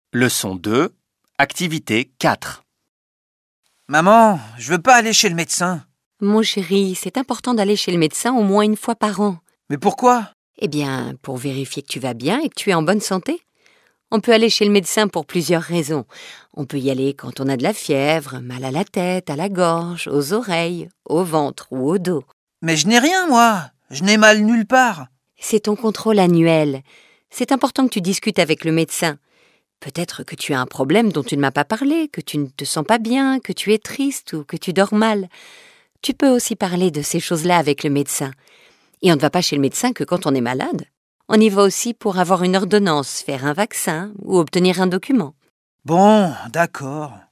Leçon 2, activité 4. Maman, je veux pas aller chez le médecin. Mon chéri, c'est important d'aller chez le médecin au moins une fois par an. Mais pourquoi? Eh bien, pour vérifier que tu vas bien et que tu es en bonne santé. On peut aller chez le médecin pour plusieurs raisons. On peut y aller quand on a de la fièvre, mal à la tête, à la gorge, aux oreilles, au ventre ou au dos. Mais je n'ai rien, moi. Je n'ai mal nulle part. C'est ton contrôle annuel. C'est important que tu discutes avec le médecin. Peut-être que tu as un problème dont tu ne m'as pas parlé, que tu ne te sens pas bien, que tu es triste ou que tu dors mal. Tu peux aussi parler de ces choses-là avec le médecin. Et on ne va pas chez le médecin que quand on est malade. On y va aussi pour avoir une ordonnance, faire un vaccin ou obtenir un document. Bon, d'accord.